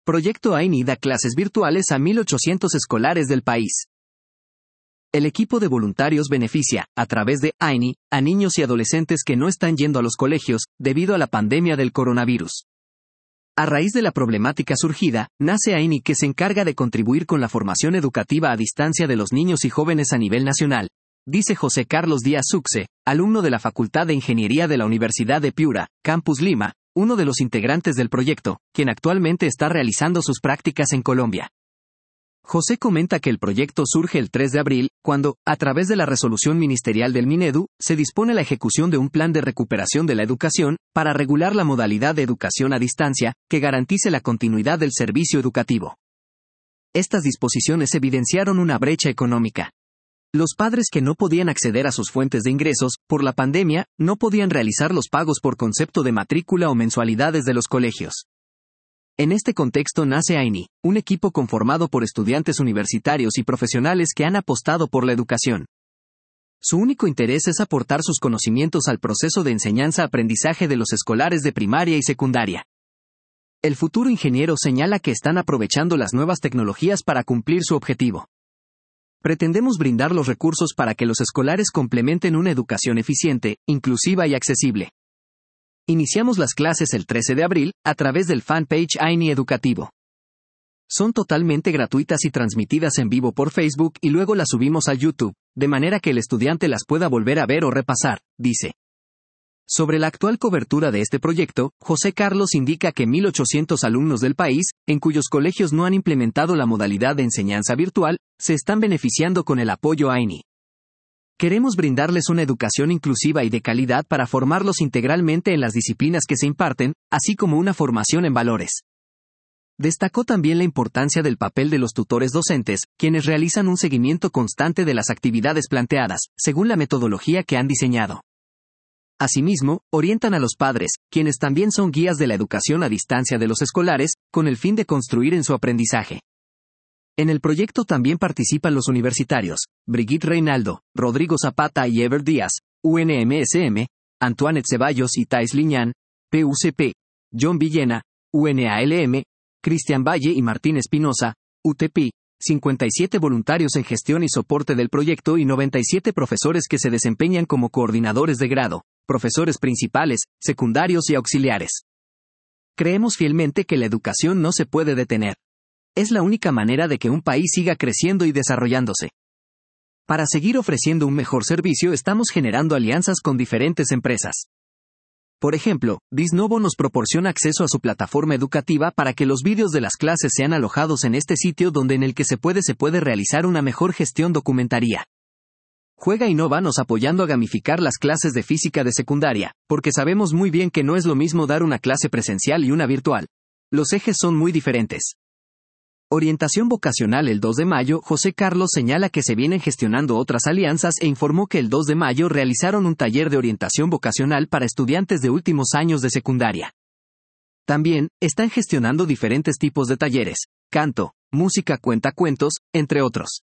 Proyecto AINI da clases virtuales a 1.800 escolares del país. El equipo de voluntarios beneficia, a través de AINI, a niños y adolescentes que no están yendo a los colegios, debido a la pandemia del coronavirus. A raíz de la problemática surgida, nace AINI, que se encarga de contribuir con la formación educativa a distancia de los niños y jóvenes a nivel nacional, dice José Carlos Díaz Succe, alumno de la Facultad de Ingeniería de la Universidad de Piura, Campus Lima, uno de los integrantes del proyecto, quien actualmente está realizando sus prácticas en Colombia. José comenta que el proyecto surge el 3 de abril, cuando, a través de la resolución ministerial del Minedu, se dispone la ejecución de un plan de recuperación de la educación, para regular la modalidad de educación a distancia, que garantice la continuidad del servicio educativo. Estas disposiciones evidenciaron una brecha económica. Los padres que no podían acceder a sus fuentes de ingresos, por la pandemia, no podían realizar los pagos por concepto de matrícula o mensualidades de los colegios. En este contexto nace AINI, un equipo conformado por estudiantes universitarios y profesionales que han apostado por la educación. Su único interés es aportar sus conocimientos al proceso de enseñanza-aprendizaje de los escolares de primaria y secundaria. El futuro ingeniero señala que están aprovechando las nuevas tecnologías para cumplir su objetivo. Pretendemos brindar los recursos para que los escolares complementen una educación eficiente, inclusiva y accesible. Iniciamos las clases el 13 de abril, a través del fanpage AINI Educativo. Son totalmente gratuitas y transmitidas en vivo por Facebook y luego las subimos a YouTube, de manera que el estudiante las pueda volver a ver o repasar, dice. Sobre la actual cobertura de este proyecto, José Carlos indica que 1.800 alumnos del país, en cuyos colegios no han implementado la modalidad de enseñanza virtual, se están beneficiando con el apoyo AINI. Queremos brindarles una educación inclusiva y de calidad para formarlos integralmente en las disciplinas que se imparten, así como una formación en valores. Destacó también la importancia del papel de los tutores docentes, quienes realizan un seguimiento constante de las actividades planteadas, según la metodología que han diseñado. Asimismo, orientan a los padres, quienes también son guías de la educación a distancia de los escolares, con el fin de construir en su aprendizaje. En el proyecto también participan los universitarios, Brigitte Reinaldo, Rodrigo Zapata y Ever Díaz, UNMSM, Antoinette Ceballos y Thais Liñán, PUCP, John Villena, UNALM, Cristian Valle y Martín Espinosa, UTP, 57 voluntarios en gestión y soporte del proyecto y 97 profesores que se desempeñan como coordinadores de grado, profesores principales, secundarios y auxiliares. Creemos fielmente que la educación no se puede detener. Es la única manera de que un país siga creciendo y desarrollándose. Para seguir ofreciendo un mejor servicio estamos generando alianzas con diferentes empresas. Por ejemplo, Disnovo nos proporciona acceso a su plataforma educativa para que los vídeos de las clases sean alojados en este sitio donde en el que se puede realizar una mejor gestión documentaria. Juega Innova nos apoyando a gamificar las clases de física de secundaria, porque sabemos muy bien que no es lo mismo dar una clase presencial y una virtual. Los ejes son muy diferentes. Orientación vocacional. El 2 de mayo, José Carlos señala que se vienen gestionando otras alianzas e informó que el 2 de mayo realizaron un taller de orientación vocacional para estudiantes de últimos años de secundaria. También, están gestionando diferentes tipos de talleres, canto, música, cuentacuentos, entre otros.